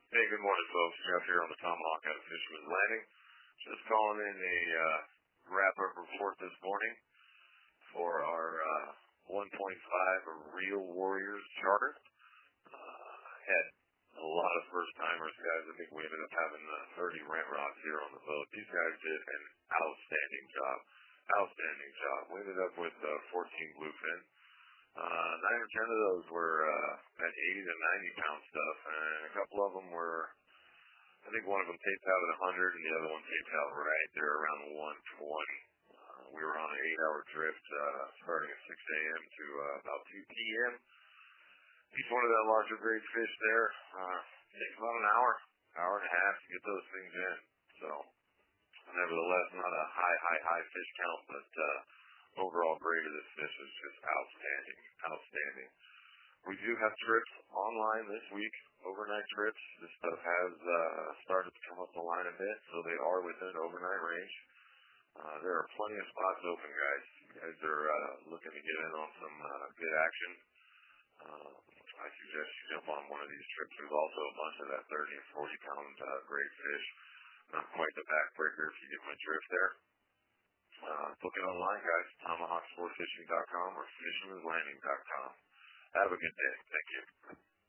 Hey, good morning, folks. Jeff here on the Tomahawk out of Fisherman's Landing. Just calling in a wrap-up report this morning for our 1.5 Real Warriors charter. Had a lot of first-timers, guys. I think we ended up having 30 rent rods here on the boat. These guys did an outstanding job. Outstanding job. We ended up with 14 bluefin. 9 or 10 of those were that 80 to 90 pound stuff, and a couple of them were, I think one of them taped out at 100 and the other one taped out right there around 120. We were on an 8-hour drift starting at 6 a.m. to about 2 p.m. Each one of that larger grade fish there takes about an hour and a half to get those things in. So, nevertheless, not a high fish count, but overall grade of this fish is just outstanding. We do have trips online this week, overnight trips. This stuff has started to come up the line a bit, so they are within overnight range. There are plenty of spots open, guys. You guys are looking to get in on some good action. I suggest you jump on one of these trips. There's also a bunch of that 30 and 40 pound grade fish. Not quite the backbreaker if you get my drift there. Book it online, guys. TomahawkSportFishing.com or Fisherman'sLanding.com. Have a good day. Thank you.